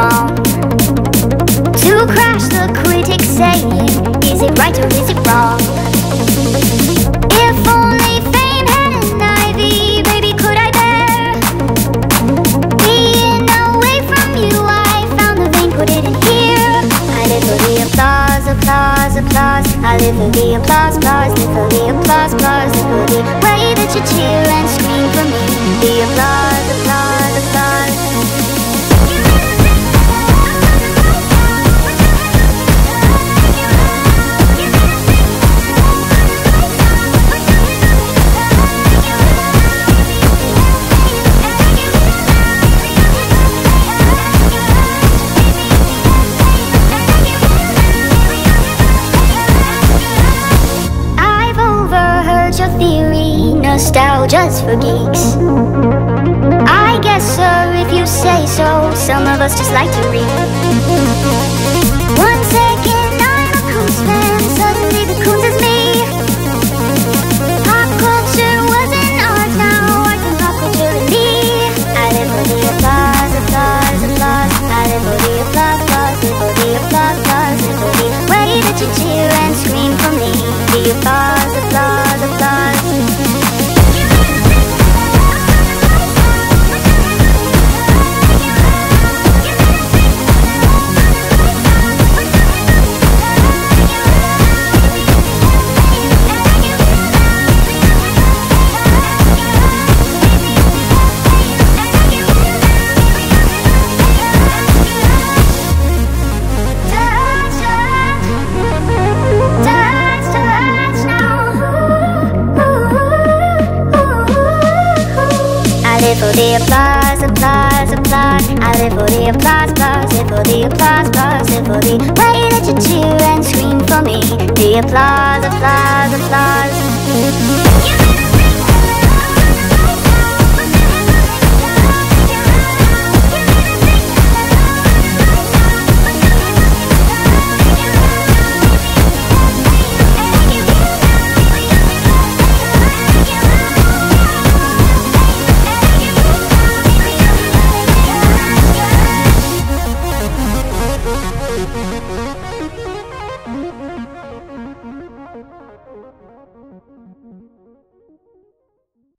wrong? To crash the critics saying, is it right or is it wrong? If only fame had an ivy, baby, could I bear being away from you? I found the vein, put it in here. I live for the applause, applause, applause. I live for the applause, applause. Live for the applause, applause. Live for the way that you cheer and scream for me. The applause, applause, applause. Nostalgia's for geeks. I guess, sir, if you say so. Some of us just like to read. 1 second I'm a Coons fan, suddenly the Coons is me. Pop culture wasn't art, now art and pop culture in me. I live for the applause, applause, applause. I live for the applause, applause. Live for the applause, applause. Live for the way that you cheer and scream for me. The applause, applause, applause. I live for the applause, applause, applause. I live for the applause, applause. Live for the applause, applause. Live for the way that you cheer and scream for me. The applause, applause, applause.